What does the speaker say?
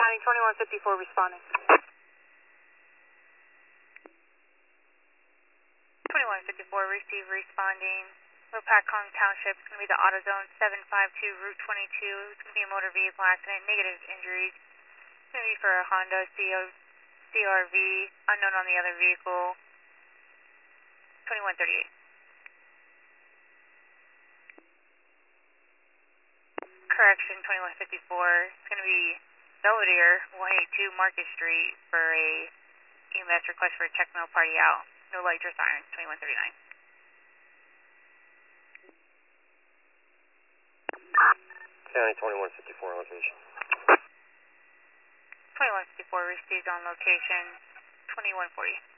County 2154 responding. 2154, receive, responding. Lopatcong Township, it's going to be the AutoZone 752, Route 22. It's going to be a motor vehicle accident, negative injuries. It's going to be for a Honda CRV, unknown on the other vehicle. 2138. Correction, 2154. It's going to be Belvedere, 182 Market Street for a EMS request for a check mail party out. No lights or sirens, 2139. County 2154 on location. 2154 received on location, 2140.